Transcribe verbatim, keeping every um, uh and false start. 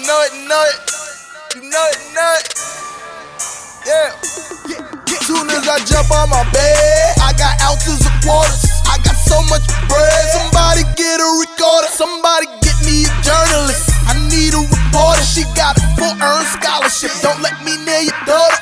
know it, know it. You know it, know it. Yeah. Soon as I jump on my bed, I got ounces of quarters. I got so much bread. Somebody get a recorder. Somebody get me a journalist. I need a reporter. She got a full earned scholarship. Don't let me near your daughter.